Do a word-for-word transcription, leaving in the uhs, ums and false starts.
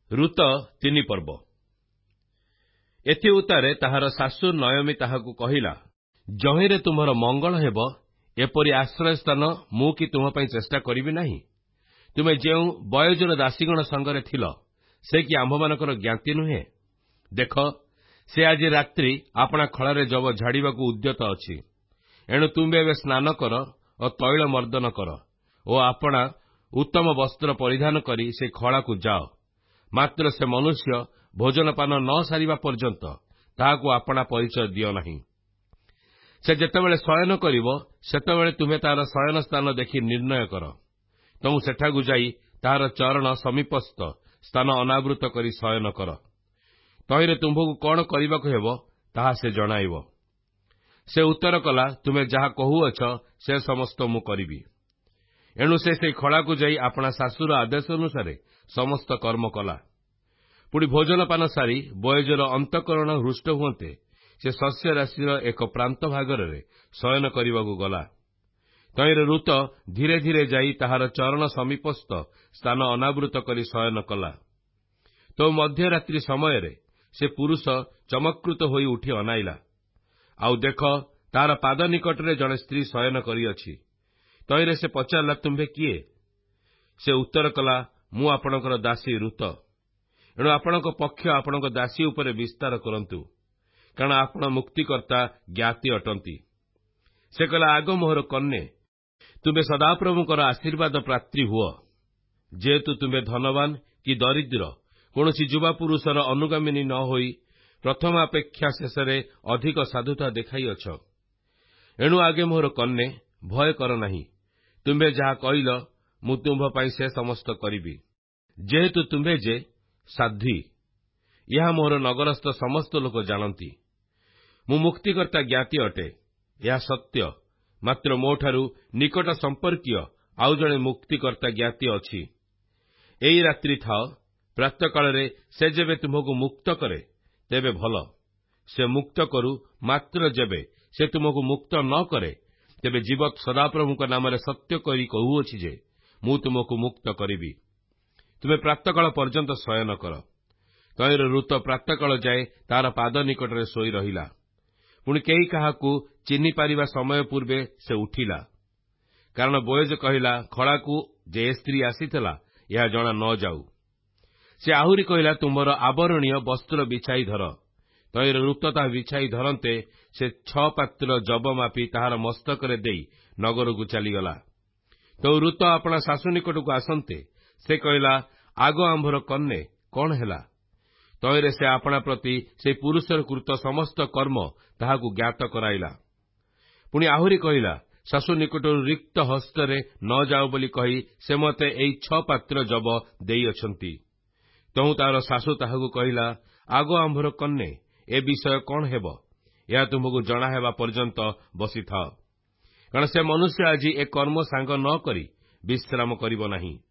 ଋତ ତିନି ପର୍ବ। ଏଥି ଉତ୍ତାରେ ତାହାର ଶାଶୁ ନୟମୀ ତାହାକୁ କହିଲା, ଯହିଁରେ ତୁମର ମଙ୍ଗଳ ହେବ, ଏପରି ଆଶ୍ରୟସ୍ଥାନ ମୁଁ କି ତୁମ ପାଇଁ ଚେଷ୍ଟା କରିବି ନାହିଁ? ତୁମେ ଯେଉଁ ବୟୋଜନ ଦାସୀଗଣ ସଙ୍ଗରେ ଥିଲ, ସେ କି ଆମ୍ଭମାନଙ୍କର ଜ୍ଞାତି ନୁହେଁ? ଦେଖ, ସେ ଆଜି ରାତ୍ରି ଆପଣା ଖଳାରେ ଯବ ଝାଡ଼ିବାକୁ ଉଦ୍ୟତ ଅଛି। ଏଣୁ ତୁମ୍ଭେ ଏବେ ସ୍ନାନ କର ଓ ତୈଳ ମର୍ଦ୍ଦନ କର ଓ ଆପଣା ଉତ୍ତମ ବସ୍ତ୍ର ପରିଧାନ କରି ସେ ଖଳାକୁ ଯାଅ। ମାତ୍ର ସେ ମନୁଷ୍ୟ ଭୋଜନପାନ ନ ସାରିବା ପର୍ଯ୍ୟନ୍ତ ତାହାକୁ ଆପଣା ପରିଚୟ ଦିଅ ନାହିଁ। ସେ ଯେତେବେଳେ ଶୟନ କରିବ, ସେତେବେଳେ ତୁମେ ତାହାର ଶୟନ ସ୍ଥାନ ଦେଖି ନିର୍ଣ୍ଣୟ କର। ତୁ ସେଠାକୁ ଯାଇ ତାହାର ଚରଣ ସମୀପସ୍ଥ ସ୍ଥାନ ଅନାବୃତ କରି ଶୟନ କର। ତହିଁରେ ତୁମ୍ଭକୁ କଣ କରିବାକୁ ହେବ, ତାହା ସେ ଜଣାଇବ। ସେ ଉତ୍ତର କଲା, ତୁମେ ଯାହା କହୁଅଛ ସେ ସମସ୍ତ ମୁଁ କରିବି। ଏଣୁ ସେ ସେହି ଖଳାକୁ ଯାଇ ଆପଣା ଶାଶୁର ଆଦେଶ ଅନୁସାରେ ସମସ୍ତ କର୍ମ କଲା। ପୁଣି ଭୋଜନପାନ ସାରି ବୟୋଜନ ଅନ୍ତଃକରଣ ହୃଷ୍ଟ ହୁଅନ୍ତେ ସେ ଶସ୍ୟ ରାଶିର ଏକ ପ୍ରାନ୍ତ ଭାଗରେ ଶୟନ କରିବାକୁ ଗଲା। ତହିଁରେ ଋତ ଧୀରେ ଧୀରେ ଯାଇ ତାହାର ଚରଣ ସମୀପସ୍ଥ ସ୍ଥାନ ଅନାବୃତ କରି ଶୟନ କଲା। ତ ମଧ୍ୟରାତ୍ରି ସମୟରେ ସେ ପୁରୁଷ ଚମତ୍କୃତ ହୋଇ ଉଠି ଅନାଇଲା, ଆଉ ଦେଖ, ତାହାର ପାଦ ନିକଟରେ ଜଣେ ସ୍ତ୍ରୀ ଶୟନ କରିଅଛି। ତହିଁରେ ସେ ପଚାରିଲା, ତୁମ୍ଭେ କିଏ? ସେ ଉତ୍ତର କଲା, ମୁଁ ଆପଣଙ୍କର ଦାସୀ ଋତ। ଏଣୁ ଆପଣଙ୍କ ପକ୍ଷ ଆପଣଙ୍କ ଦାସୀ ଉପରେ ବିସ୍ତାର କରନ୍ତୁ, କାରଣ ଆପଣ ମୁକ୍ତିକର୍ତ୍ତା ଜ୍ଞାତି ଅଟନ୍ତି। ସେ କହିଲା, ଆଗ ମୋହର କନ୍ୟା, ତୁମେ ସଦାପ୍ରଭୁଙ୍କର ଆଶୀର୍ବାଦ ପ୍ରାର୍ଥୀ ହୁଅ। ଯେହେତୁ ତୁମେ ଧନବାନ କି ଦରିଦ୍ର କୌଣସି ଯୁବା ପୁରୁଷର ଅନୁଗାମିନୀ ନ ହୋଇ ପ୍ରଥମ ଅପେକ୍ଷା ଶେଷରେ ଅଧିକ ସାଧୁତା ଦେଖାଇଅଛ, ଏଣୁ ଆଗେ ମୋହର କନ୍ୟା, ଭୟ କର ନାହିଁ। ତୁମ୍ଭେ ଯାହା କହିଲ, ମୁଁ ତୁମ୍ଭ ପାଇଁ ସେ ସମସ୍ତ କରିବି। ଯେହେତୁ ତୁମ୍ଭେ ଯେ ସାଧ୍ୱୀ, ଏହା ମୋହର ନଗରସ୍ଥ ସମସ୍ତ ଲୋକ ଜାଣନ୍ତି। ମୁଁ ମୁକ୍ତିକର୍ତ୍ତା ଜ୍ଞାତି ଅଟେ, ଏହା ସତ୍ୟ। ମାତ୍ର ମୋଠାରୁ ନିକଟ ସମ୍ପର୍କୀୟ ଆଉ ଜଣେ ମୁକ୍ତିକର୍ତ୍ତା ଜ୍ଞାତି ଅଛି। ଏଇ ରାତ୍ରି ଥାଅ, ପ୍ରାତଃକାଳରେ ସେ ଯେବେ ତୁମ୍ଭକୁ ମୁକ୍ତ କରେ, ତେବେ ଭଲ। ସେ ମୁକ୍ତ କରୁ, ମାତ୍ର ଯେବେ ସେ ତୁମକୁ ମୁକ୍ତ ନ କରେ, ତେବେ ଜୀବତ ସଦାପ୍ରଭୁଙ୍କ ନାମରେ ସତ୍ୟ କରି କହୁଅଛି ଯେ ମୁଁ ତୁମକୁ ମୁକ୍ତ କରିବି। ତୁମେ ପ୍ରାତଃକାଳ ପର୍ଯ୍ୟନ୍ତ ଶୟନ କର। ତହିଁରେ ଋତ ପ୍ରାତଃକାଳ ଯାଏ ତାହାର ପାଦ ନିକଟରେ ଶୋଇ ରହିଲା। ପୁଣି କେହି କାହାକୁ ଚିହ୍ନି ପାରିବା ସମୟ ପୂର୍ବେ ସେ ଉଠିଲା, କାରଣ ବୋୟଜ କହିଲା, ଖଳାକୁ ଯେ ଏ ସ୍ତ୍ରୀ ଆସିଥିଲା, ଏହା ଜଣା ନ ଯାଉ। ସେ ଆହୁରି କହିଲା, ତୁମର ଆବରଣୀୟ ବସ୍ତ୍ର ବିଛାଇ ଧର। ତହିଁରେ ଋତ ତାହା ବିଛାଇ ଧରନ୍ତେ ସେ ଛଅ ପାତ୍ର ଯବ ମାପି ତାହାର ମସ୍ତକରେ ଦେଇ ନଗରକୁ ଚାଲିଗଲା। ତ ଋତ ଆପଣା ଶାଶୁ ନିକଟକୁ ଆସନ୍ତେ ସେ କହିଲା, ଆଗ ଆମ୍ଭର କନ୍ୟା, କଣ ହେଲା? ତହିଁରେ ସେ ଆପଣା ପ୍ରତି ସେହି ପୁରୁଷର କୃତ ସମସ୍ତ କର୍ମ ତାହାକୁ ଜ୍ଞାତ କରାଇଲା। ପୁଣି ଆହୁରି କହିଲା, ଶାଶୁ ନିକଟରୁ ରିକ୍ତ ହସ୍ତରେ ନ ଯାଉ ବୋଲି କହି ସେ ମୋତେ ଏଇ ଛଅ ପାତ୍ର ଯବ ଦେଇଅଛନ୍ତି। ତହୁଁ ତାହାର ଶାଶୁ ତାହାକୁ କହିଲା, ଆଗ ଆମ୍ଭର କନ୍ୟା, ଏ ବିଷୟ କଣ ହେବ? ଏହା ତୁମକୁ ଜଣା ହେବା ପର୍ଯ୍ୟନ୍ତ ବସିଥାଅ, କାରଣ ସେ ମନୁଷ୍ୟ ଆଜି ଏ କର୍ମ ସାଙ୍ଗ ନ କରି ବିଶ୍ରାମ କରିବ ନାହିଁ।